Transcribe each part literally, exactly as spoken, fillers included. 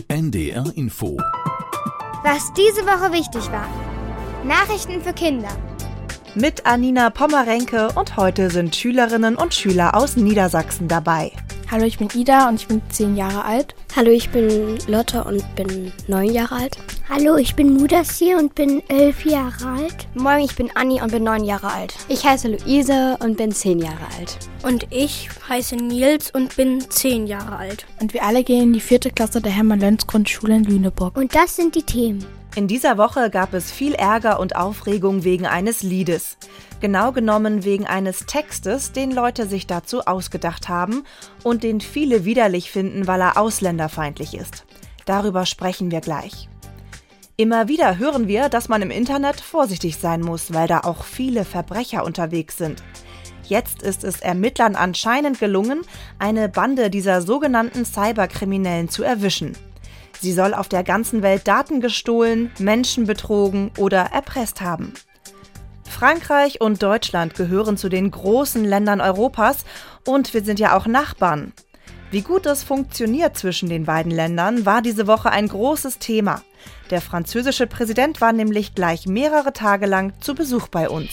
N D R Info. Was diese Woche wichtig war. Nachrichten für Kinder. Mit Anina Pommerenke und heute sind Schülerinnen und Schüler aus Niedersachsen dabei. Hallo, ich bin Ida und ich bin zehn Jahre alt. Hallo, ich bin Lotte und bin neun Jahre alt. Hallo, ich bin Mudassir und bin elf Jahre alt. Moin, ich bin Anni und bin neun Jahre alt. Ich heiße Luise und bin zehn Jahre alt. Und ich heiße Nils und bin zehn Jahre alt. Und wir alle gehen in die vierte Klasse der Hermann-Löns-Grundschule in Lüneburg. Und das sind die Themen. In dieser Woche gab es viel Ärger und Aufregung wegen eines Liedes. Genau genommen wegen eines Textes, den Leute sich dazu ausgedacht haben und den viele widerlich finden, weil er ausländerfeindlich ist. Darüber sprechen wir gleich. Immer wieder hören wir, dass man im Internet vorsichtig sein muss, weil da auch viele Verbrecher unterwegs sind. Jetzt ist es Ermittlern anscheinend gelungen, eine Bande dieser sogenannten Cyberkriminellen zu erwischen. Sie soll auf der ganzen Welt Daten gestohlen, Menschen betrogen oder erpresst haben. Frankreich und Deutschland gehören zu den großen Ländern Europas und wir sind ja auch Nachbarn. Wie gut es funktioniert zwischen den beiden Ländern, war diese Woche ein großes Thema. Der französische Präsident war nämlich gleich mehrere Tage lang zu Besuch bei uns.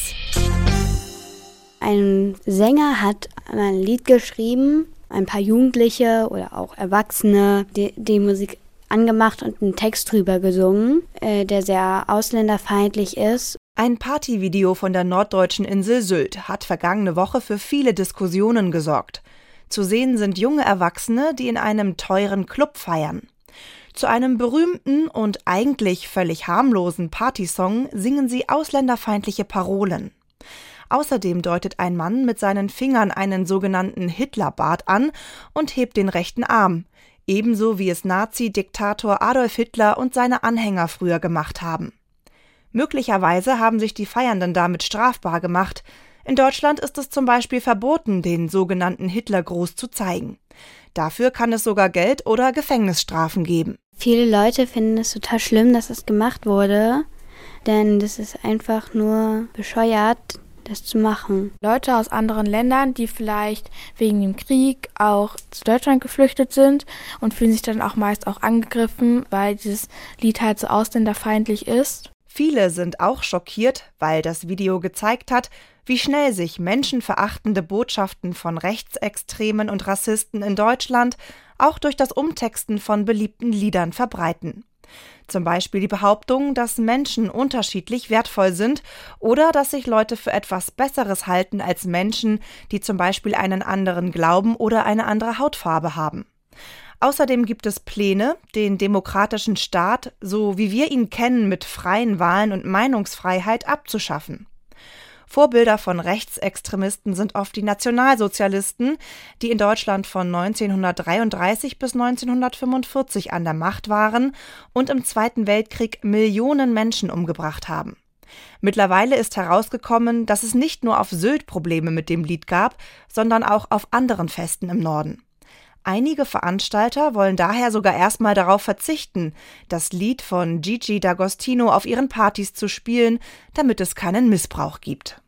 Ein Sänger hat ein Lied geschrieben, ein paar Jugendliche oder auch Erwachsene, die, die Musik angemacht und einen Text drüber gesungen, äh, der sehr ausländerfeindlich ist. Ein Partyvideo von der norddeutschen Insel Sylt hat vergangene Woche für viele Diskussionen gesorgt. Zu sehen sind junge Erwachsene, die in einem teuren Club feiern. Zu einem berühmten und eigentlich völlig harmlosen Partysong singen sie ausländerfeindliche Parolen. Außerdem deutet ein Mann mit seinen Fingern einen sogenannten Hitlerbart an und hebt den rechten Arm, ebenso wie es Nazi-Diktator Adolf Hitler und seine Anhänger früher gemacht haben. Möglicherweise haben sich die Feiernden damit strafbar gemacht. In Deutschland ist es zum Beispiel verboten, den sogenannten Hitlergruß zu zeigen. Dafür kann es sogar Geld- oder Gefängnisstrafen geben. Viele Leute finden es total schlimm, dass es gemacht wurde, denn das ist einfach nur bescheuert, das zu machen. Leute aus anderen Ländern, die vielleicht wegen dem Krieg auch zu Deutschland geflüchtet sind und fühlen sich dann auch meist auch angegriffen, weil dieses Lied halt so ausländerfeindlich ist. Viele sind auch schockiert, weil das Video gezeigt hat, wie schnell sich menschenverachtende Botschaften von Rechtsextremen und Rassisten in Deutschland auch durch das Umtexten von beliebten Liedern verbreiten. Zum Beispiel die Behauptung, dass Menschen unterschiedlich wertvoll sind oder dass sich Leute für etwas Besseres halten als Menschen, die zum Beispiel einen anderen Glauben oder eine andere Hautfarbe haben. Außerdem gibt es Pläne, den demokratischen Staat, so wie wir ihn kennen, mit freien Wahlen und Meinungsfreiheit abzuschaffen. Vorbilder von Rechtsextremisten sind oft die Nationalsozialisten, die in Deutschland von neunzehnhundertdreiunddreißig bis neunzehnhundertfünfundvierzig an der Macht waren und im Zweiten Weltkrieg Millionen Menschen umgebracht haben. Mittlerweile ist herausgekommen, dass es nicht nur auf Sylt Probleme mit dem Lied gab, sondern auch auf anderen Festen im Norden. Einige Veranstalter wollen daher sogar erstmal darauf verzichten, das Lied von Gigi D'Agostino auf ihren Partys zu spielen, damit es keinen Missbrauch gibt.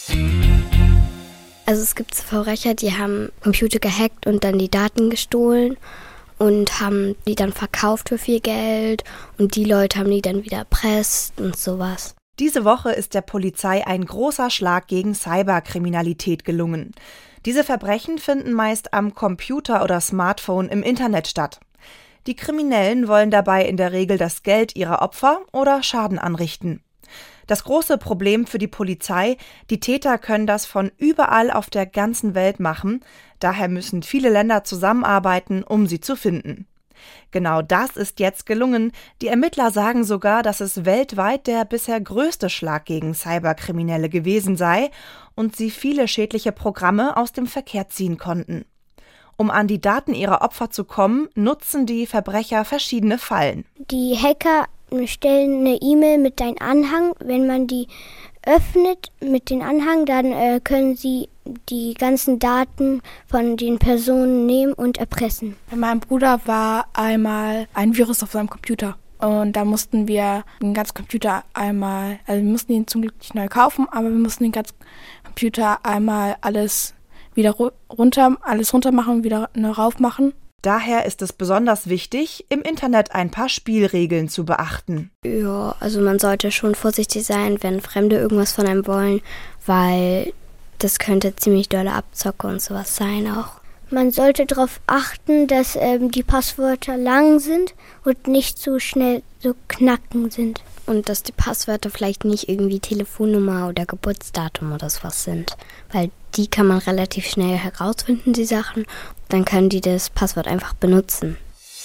Also es gibt Verbrecher, die haben Computer gehackt und dann die Daten gestohlen und haben die dann verkauft für viel Geld und die Leute haben die dann wieder erpresst und sowas. Diese Woche ist der Polizei ein großer Schlag gegen Cyberkriminalität gelungen. Diese Verbrechen finden meist am Computer oder Smartphone im Internet statt. Die Kriminellen wollen dabei in der Regel das Geld ihrer Opfer oder Schaden anrichten. Das große Problem für die Polizei: die Täter können das von überall auf der ganzen Welt machen, daher müssen viele Länder zusammenarbeiten, um sie zu finden. Genau das ist jetzt gelungen. Die Ermittler sagen sogar, dass es weltweit der bisher größte Schlag gegen Cyberkriminelle gewesen sei und sie viele schädliche Programme aus dem Verkehr ziehen konnten. Um an die Daten ihrer Opfer zu kommen, nutzen die Verbrecher verschiedene Fallen. Die Hacker stellen eine E-Mail mit einem Anhang. Wenn man die öffnet mit dem Anhang, dann äh, können sie die ganzen Daten von den Personen nehmen und erpressen. Bei meinem Bruder war einmal ein Virus auf seinem Computer. Und da mussten wir den ganzen Computer einmal, also wir mussten ihn zum Glück nicht neu kaufen, aber wir mussten den ganzen Computer einmal alles wieder runter, alles runter machen und wieder neu rauf machen. daher ist es besonders wichtig, im Internet ein paar Spielregeln zu beachten. Ja, also man sollte schon vorsichtig sein, wenn Fremde irgendwas von einem wollen, weil das könnte ziemlich dolle Abzocke und sowas sein auch. Man sollte darauf achten, dass ähm, die Passwörter lang sind und nicht so schnell so knacken sind. Und dass die Passwörter vielleicht nicht irgendwie Telefonnummer oder Geburtsdatum oder sowas sind. Weil die kann man relativ schnell herausfinden, die Sachen. Dann können die das Passwort einfach benutzen.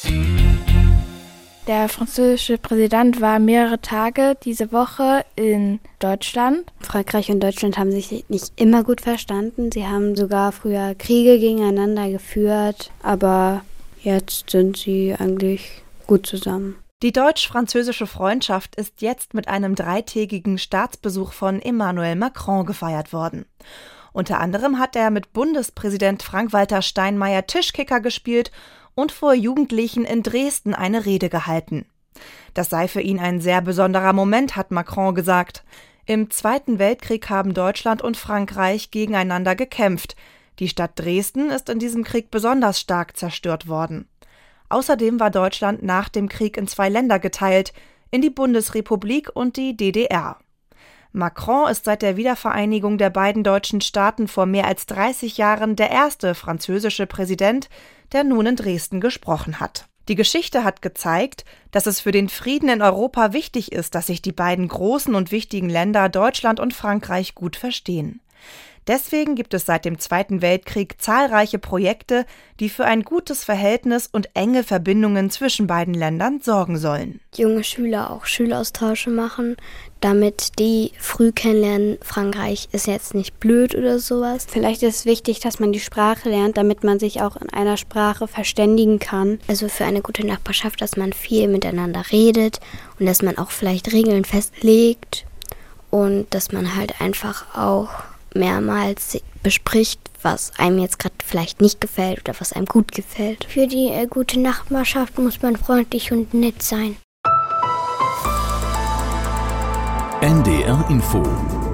Der französische Präsident war mehrere Tage diese Woche in Deutschland. Frankreich und Deutschland haben sich nicht immer gut verstanden. Sie haben sogar früher Kriege gegeneinander geführt, aber jetzt sind sie eigentlich gut zusammen. Die deutsch-französische Freundschaft ist jetzt mit einem dreitägigen Staatsbesuch von Emmanuel Macron gefeiert worden. Unter anderem hat er mit Bundespräsident Frank-Walter Steinmeier Tischkicker gespielt und vor Jugendlichen in Dresden eine Rede gehalten. Das sei für ihn ein sehr besonderer Moment, hat Macron gesagt. Im Zweiten Weltkrieg haben Deutschland und Frankreich gegeneinander gekämpft. Die Stadt Dresden ist in diesem Krieg besonders stark zerstört worden. Außerdem war Deutschland nach dem Krieg in zwei Länder geteilt, in die Bundesrepublik und die D D R. Macron ist seit der Wiedervereinigung der beiden deutschen Staaten vor mehr als dreißig Jahren der erste französische Präsident, der nun in Dresden gesprochen hat. Die Geschichte hat gezeigt, dass es für den Frieden in Europa wichtig ist, dass sich die beiden großen und wichtigen Länder Deutschland und Frankreich gut verstehen. Deswegen gibt es seit dem Zweiten Weltkrieg zahlreiche Projekte, die für ein gutes Verhältnis und enge Verbindungen zwischen beiden Ländern sorgen sollen. Junge Schüler auch Schülaustausche machen, damit die früh kennenlernen, Frankreich ist jetzt nicht blöd oder sowas. Vielleicht ist es wichtig, dass man die Sprache lernt, damit man sich auch in einer Sprache verständigen kann. Also für eine gute Nachbarschaft, dass man viel miteinander redet und dass man auch vielleicht Regeln festlegt und dass man halt einfach auch mehrmals bespricht, was einem jetzt gerade vielleicht nicht gefällt oder was einem gut gefällt. Für die äh, gute Nachbarschaft muss man freundlich und nett sein. N D R Info